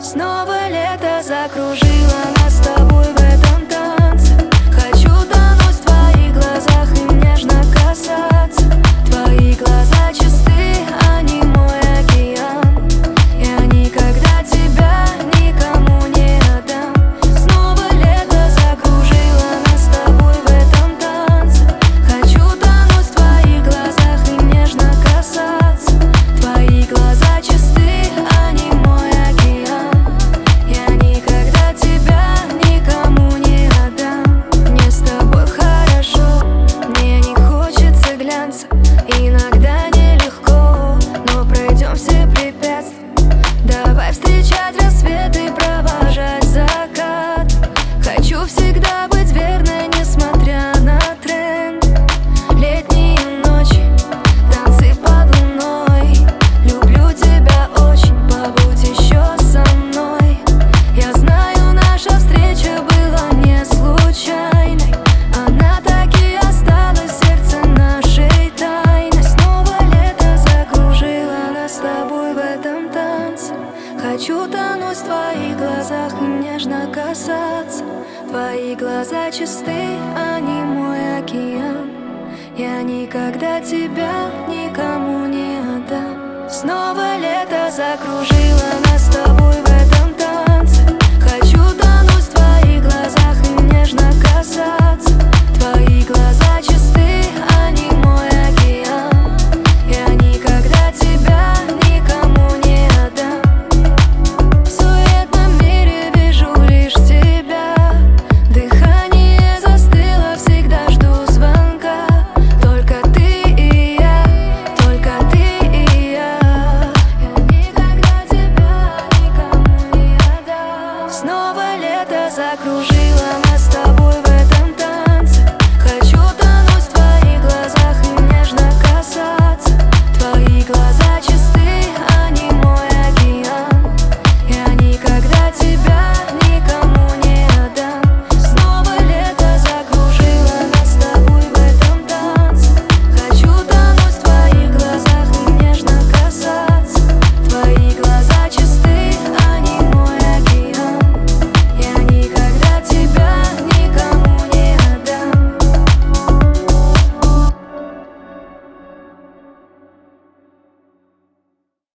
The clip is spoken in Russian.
Снова лето закружило нас с тобой в этом танце. Хочу тонуть в твоих глазах и нежно касаться. Твои глаза чисты, они мой океан. Я никогда тебя никому не отдам. Снова лето закружило нас с тобой в этом танце. Хочу тонуть в твоих глазах и нежно касаться. Твои глаза чисты, они мой океан. Я никогда тебя никому не отдам. Мне с тобой хорошо, мне не хочется глянца. Иногда нелегко, но пройдем все препятствия. Давай встречать рассвет и провожать закат. Хочу всегда быть верной, несмотря на тренд. Летние ночи, танцы под луной. Люблю тебя очень, побудь еще со мной. Я знаю, наша встреча была не случайной. Она так и осталась в сердце нашей тайной. Снова лето закружило нас с тобой в этом танце. Хочу тонуть в твоих глазах и нежно касаться. Твои глаза чисты, они мой океан. Я никогда тебя никому не отдам. Снова лето закружило нас с тобой.